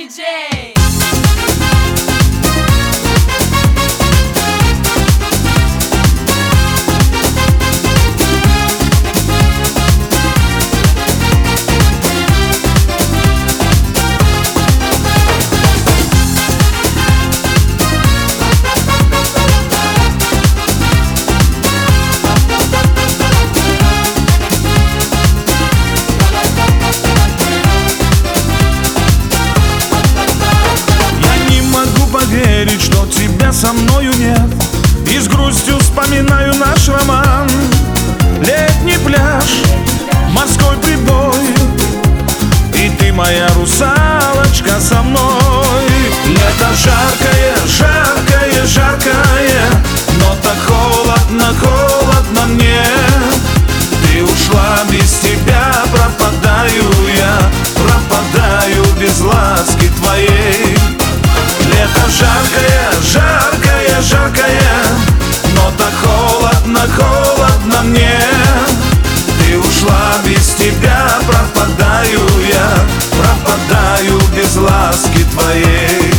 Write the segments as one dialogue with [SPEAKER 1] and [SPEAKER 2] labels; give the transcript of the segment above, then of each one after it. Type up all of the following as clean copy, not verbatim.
[SPEAKER 1] DJ.
[SPEAKER 2] Верить, что тебя со мною нет, и с грустью вспоминаю наш роман. Летний пляж, морской прибой, и ты, моя русалочка, со мной. Лето жаркое, жаркое, жаркое, но так холодно, холодно мне. Ты ушла, без тебя пропадаю я, пропадаю без ласки твоей. Лето жаркое, жаркое, жаркое, но так холодно, холодно мне. Ты ушла, без тебя пропадаю я, пропадаю без ласки твоей.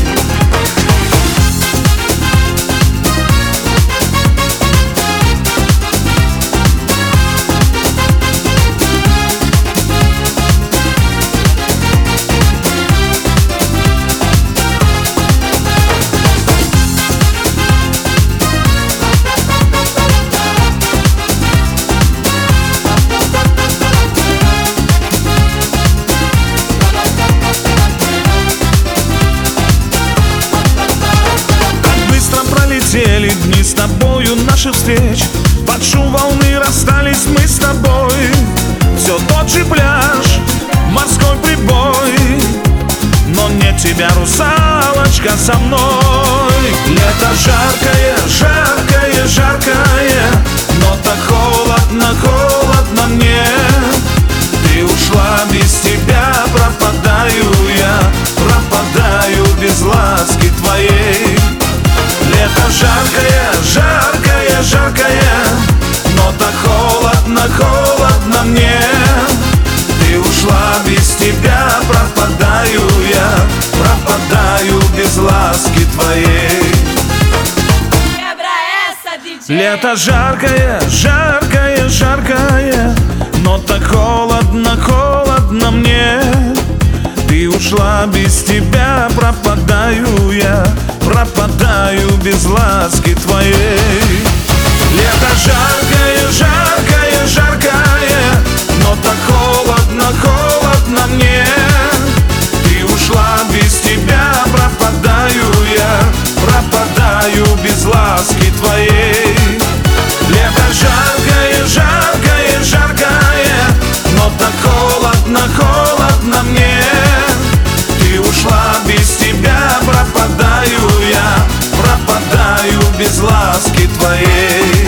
[SPEAKER 2] Летели дни с тобою наших встреч, под шум волны расстались мы с тобой. Все тот же пляж, морской прибой, но нет тебя, русалочка, со мной. Лето жаркое, жаркое, жаркое, но так холодно, холодно мне. Ты ушла, без тебя пропадаю я, пропадаю без ласки твоей. Лето жаркое, жаркое, жаркое, но так холодно, холодно мне. Ты ушла, без тебя пропадаю я, пропадаю без ласки твоей. Лето жаркое, жаркое, жаркое, но так холодно, холодно мне. Ты ушла, без тебя пропадаю я, пропадаю без ласки твоей. Лето жаркое, жаркое, жаркое, но так холодно, холодно мне. Ты ушла, без тебя пропадаю я, пропадаю без ласки твоей. Лето жаркое, жаркое, жаркое, но так холодно, холодно мне. Ты ушла, без тебя пропадаю я, пропадаю без ласки твоей.